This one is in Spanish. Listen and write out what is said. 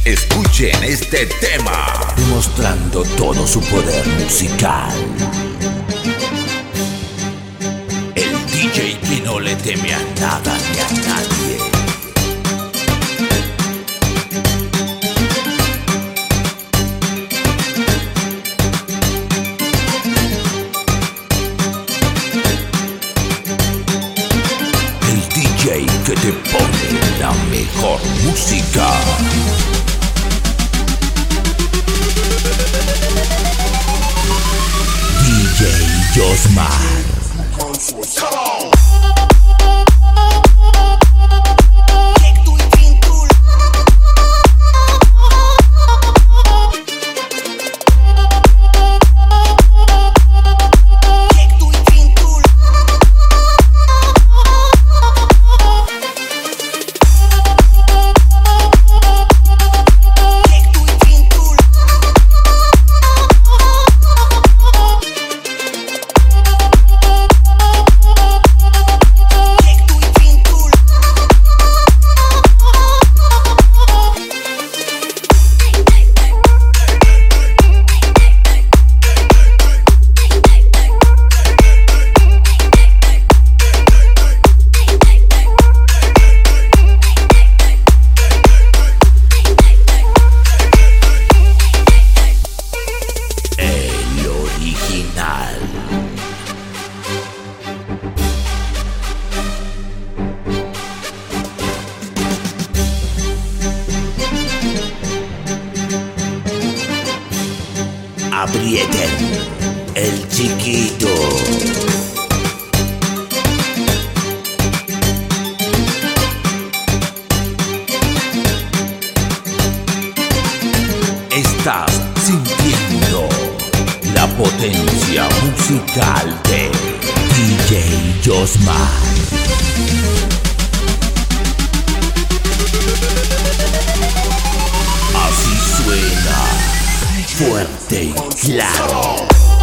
Escuchen este tema, demostrando todo su poder musical. El DJ que no le teme a nada ni a nadie. El DJ que te pone la mejor música. DJ Josmar. Aprieten el chiquito. Estás sintiendo la potencia musical de DJ Josmar. Así suena, fuerte y claro.